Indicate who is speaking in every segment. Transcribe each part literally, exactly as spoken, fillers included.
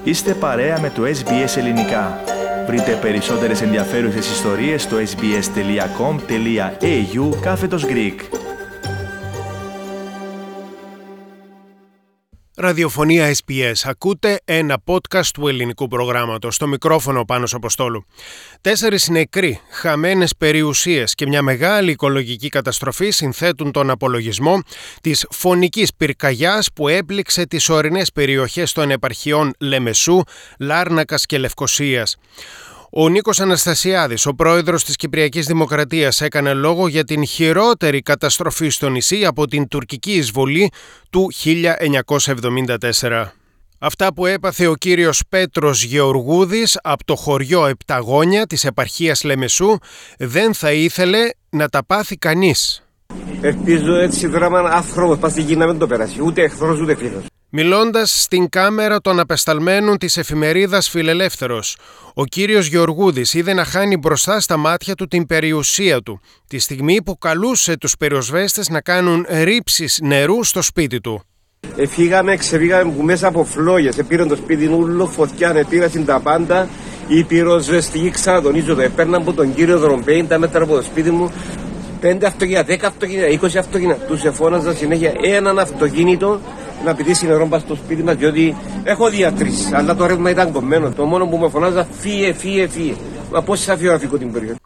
Speaker 1: Είστε παρέα με το ες μπι ες Ελληνικά. Βρείτε περισσότερες ενδιαφέρουσες ιστορίες στο sbs.com.au κάθετος Greek.
Speaker 2: Ραδιοφωνία ες μπι ες. Ακούτε ένα podcast του ελληνικού προγράμματος. Στο μικρόφωνο ο Πάνος Αποστόλου. Τέσσερις νεκροί, χαμένες περιουσίες και μια μεγάλη οικολογική καταστροφή συνθέτουν τον απολογισμό της φωνικής πυρκαγιάς που έπληξε τις ορεινές περιοχές των επαρχιών Λεμεσού, Λάρνακας και Λευκωσίας. Ο Νίκος Αναστασιάδης, ο πρόεδρος της Κυπριακής Δημοκρατίας, έκανε λόγο για την χειρότερη καταστροφή στο νησί από την τουρκική εισβολή του χίλια εννιακόσια εβδομήντα τέσσερα. Αυτά που έπαθε ο κύριος Πέτρος Γεωργούδης από το χωριό Επταγόνια της επαρχίας Λεμεσού δεν θα ήθελε να τα πάθει κανείς.
Speaker 3: Ελπίζω έτσι δράμα άνθρωπος πας στην Κίνα δεν το πέρασε, ούτε εχθρός ούτε φίλος.
Speaker 2: Μιλώντας στην κάμερα των απεσταλμένων της εφημερίδας Φιλελεύθερος, ο κύριος Γεωργούδης είδε να χάνει μπροστά στα μάτια του την περιουσία του, τη στιγμή που καλούσε τους πυροσβέστες να κάνουν ρήψεις νερού στο σπίτι του.
Speaker 3: Εφήγαμε, ξεφύγαμε μέσα από φλόγες, επήραν το σπίτι ούλο, φωτιά, επήρασαν τα πάντα. Οι πυροσβεστικοί, ξανατονίζω το, έπαιρναν από τον κύριο Δρομπέιν τα μέτρα από το σπίτι μου. Πέντε αυτοκίνητα, δέκα αυτοκίνητα, είκοσι αυτοκίνητα. Τους εφώναζα συνέχεια έναν αυτοκίνητο να πηδήσει νερό πας στο σπίτι μας, διότι έχω διατρήσεις, αλλά το ρεύμα ήταν κομμένο. Το μόνο που με φωνάζα, φύε, φύε, φύε. Μα πώς θα φύγω να φύγω την περιοχή.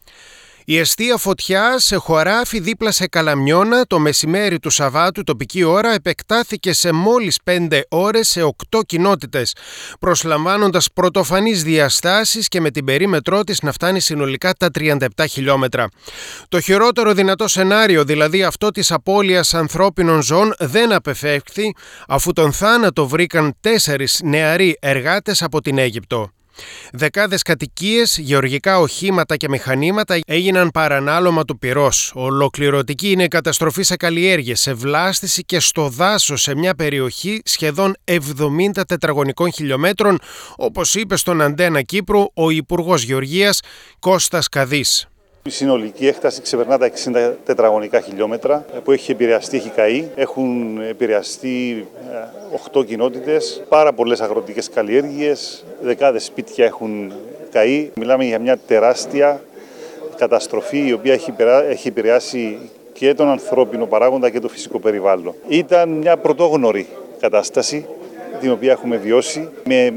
Speaker 2: Η εστία φωτιά σε χωράφι δίπλα σε Καλαμιώνα το μεσημέρι του Σαββάτου τοπική ώρα επεκτάθηκε σε μόλις πέντε ώρες σε οκτώ κοινότητες, προσλαμβάνοντας πρωτοφανείς διαστάσεις και με την περίμετρό της να φτάνει συνολικά τα τριάντα επτά χιλιόμετρα. Το χειρότερο δυνατό σενάριο, δηλαδή αυτό της απώλειας ανθρώπινων ζώων, δεν απεφεύχθη αφού τον θάνατο βρήκαν τέσσερις νεαροί εργάτες από την Αίγυπτο. Δεκάδες κατοικίες, γεωργικά οχήματα και μηχανήματα έγιναν παρανάλωμα του πυρός. Ολοκληρωτική είναι η καταστροφή σε καλλιέργειες, σε βλάστηση και στο δάσος σε μια περιοχή σχεδόν εβδομήντα τετραγωνικών χιλιόμετρων, όπως είπε στον Αντένα Κύπρου ο Υπουργός Γεωργίας Κώστας Καδής.
Speaker 4: Η συνολική έκταση ξεπερνά τα εξήντα τετραγωνικά χιλιόμετρα που έχει επηρεαστεί, έχει καεί. Έχουν επηρεαστεί οκτώ κοινότητες, πάρα πολλές αγροτικές καλλιέργειες, δεκάδες σπίτια έχουν καεί. Μιλάμε για μια τεράστια καταστροφή η οποία έχει επηρεάσει και τον ανθρώπινο παράγοντα και το φυσικό περιβάλλον. Ήταν μια πρωτόγνωρη κατάσταση την οποία έχουμε βιώσει με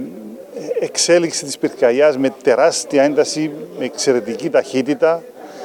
Speaker 4: εξέλιξη της πυρκαγιάς με τεράστια ένταση, με εξαιρετική ταχύτητα,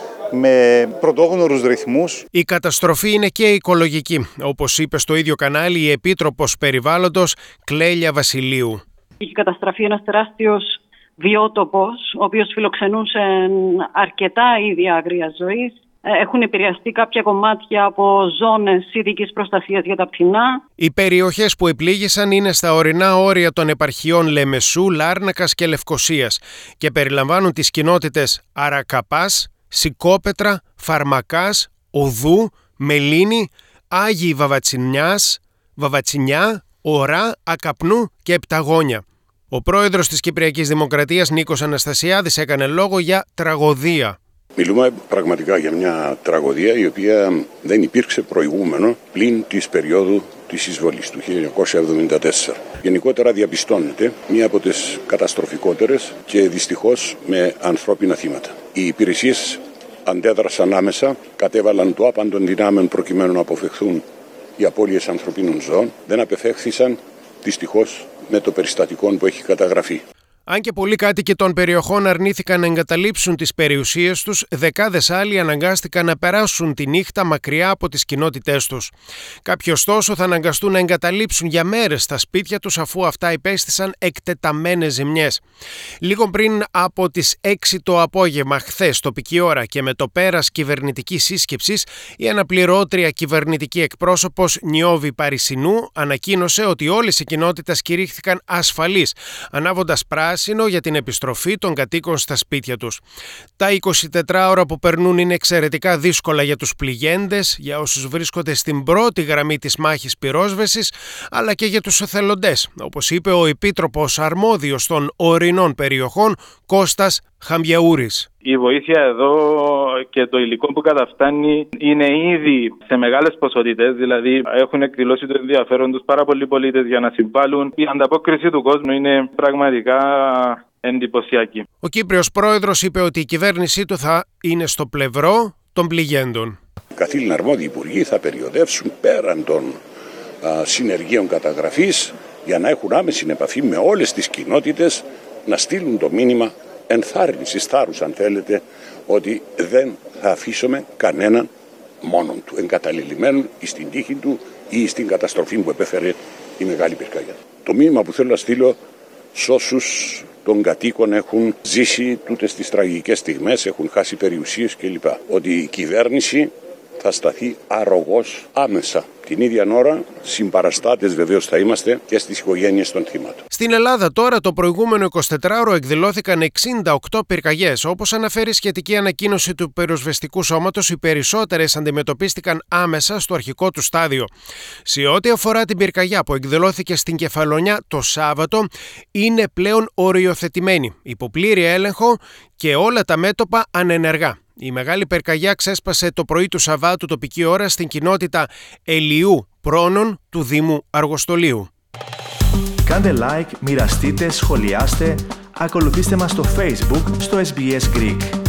Speaker 4: με πρωτόγνωρους ρυθμούς.
Speaker 2: Η καταστροφή είναι και οικολογική, όπως είπε στο ίδιο κανάλι η Επίτροπος Περιβάλλοντος Κλέλια Βασιλείου.
Speaker 5: Είχε καταστραφεί ένας τεράστιος βιότοπος, ο οποίος φιλοξενούσε αρκετά είδη άγριας ζωής. Έχουν επηρεαστεί κάποια κομμάτια από ζώνες ειδικής προστασίας για τα πτηνά.
Speaker 2: Οι περιοχές που επλήγησαν είναι στα ορεινά όρια των επαρχιών Λεμεσού, Λάρνακας και Λευκωσίας και περιλαμβάνουν τις κοινότητες Αρακαπάς, Σικόπετρα, Φαρμακάς, Οδού, Μελίνη, Άγιοι Βαβατσινιάς, Βαβατσινιά, Ορά, Ακαπνού και Επταγόνια. Ο πρόεδρος της Κυπριακής Δημοκρατίας Νίκος Αναστασιάδης έκανε λόγο για τραγωδία.
Speaker 6: Μιλούμε πραγματικά για μια τραγωδία η οποία δεν υπήρξε προηγούμενο πλην της περίοδου της εισβολής του χίλια εννιακόσια εβδομήντα τέσσερα. Γενικότερα διαπιστώνεται μία από τις καταστροφικότερες και δυστυχώς με ανθρώπινα θύματα. Οι υπηρεσίες αντέδρασαν άμεσα, κατέβαλαν το άπαν των δυνάμεων προκειμένου να αποφευχθούν οι απώλειες ανθρωπίνων ζώων, δεν απεφεύχθησαν δυστυχώς με το περιστατικό που έχει καταγραφεί.
Speaker 2: Αν και πολλοί κάτοικοι των περιοχών αρνήθηκαν να εγκαταλείψουν τις περιουσίες τους, δεκάδες άλλοι αναγκάστηκαν να περάσουν τη νύχτα μακριά από τις κοινότητές τους. Κάποιοι ωστόσο θα αναγκαστούν να εγκαταλείψουν για μέρες τα σπίτια τους αφού αυτά υπέστησαν εκτεταμένες ζημιές. Λίγο πριν από τις έξι το απόγευμα χθες τοπική ώρα και με το πέρας κυβερνητικής σύσκεψης, η αναπληρώτρια κυβερνητική εκπρόσωπος Νιώβη Παρισινού ανακοίνωσε ότι όλες οι κοινότητες κηρύχθηκαν ασφαλείς, ανάβοντας πράσινο για την επιστροφή των κατοίκων στα σπίτια τους. Τα εικοσιτετρά ώρα που περνούν είναι εξαιρετικά δύσκολα για τους πληγέντες, για όσους βρίσκονται στην πρώτη γραμμή της μάχης πυρόσβεσης, αλλά και για τους εθελοντές, όπως είπε ο Επίτροπος Αρμόδιος των Ορεινών Περιοχών Κώστας Χαμπιαούρης.
Speaker 7: Η βοήθεια εδώ και το υλικό που καταφτάνει είναι ήδη σε μεγάλες ποσότητες, δηλαδή έχουν εκδηλώσει το ενδιαφέρον τους πάρα πολλοί πολίτες για να συμβάλλουν. Η ανταπόκριση του κόσμου είναι πραγματικά εντυπωσιακή.
Speaker 2: Ο Κύπριος πρόεδρος είπε ότι η κυβέρνησή του θα είναι στο πλευρό των πληγέντων.
Speaker 6: Καθήλυνα αρμόδιοι υπουργοί θα περιοδεύσουν πέραν των α, συνεργείων καταγραφής για να έχουν άμεση επαφή με όλες τις κοινότητες, να στείλουν το μήνυμα ενθάρρυνσης, θάρρους αν θέλετε, ότι δεν θα αφήσουμε κανέναν μόνον του, εγκαταλελειμμένον στην τύχη του ή στην καταστροφή που επέφερε η μεγάλη πυρκαγιά. Το μήνυμα που θέλω να στείλω σε όσους των κατοίκων έχουν ζήσει τούτες τις τραγικές στιγμές, έχουν χάσει περιουσίες κλπ. Ότι η κυβέρνηση θα σταθεί αρρωγός άμεσα. Την ίδια ώρα συμπαραστάτες βεβαίως θα είμαστε και στις οικογένειες των θύματων.
Speaker 2: Στην Ελλάδα τώρα το προηγούμενο εικοσιτετράωρο εκδηλώθηκαν εξήντα οκτώ πυρκαγιές. Όπως αναφέρει η σχετική ανακοίνωση του πυροσβεστικού σώματος, οι περισσότερες αντιμετωπίστηκαν άμεσα στο αρχικό του στάδιο. Σε ό,τι αφορά την πυρκαγιά που εκδηλώθηκε στην Κεφαλονιά το Σάββατο, είναι πλέον οριοθετημένη, υπό πλήρη έλεγχο και όλα τα μέτωπα ανενεργά. Η μεγάλη πυρκαγιά ξέσπασε το πρωί του Σαββάτου τοπική ώρα στην κοινότητα Ελιού Πρόνων του Δήμου Αργοστολίου.
Speaker 1: Κάντε like, μοιραστείτε, σχολιάστε, ακολουθήστε μας στο Facebook στο ες μπι ες Greek.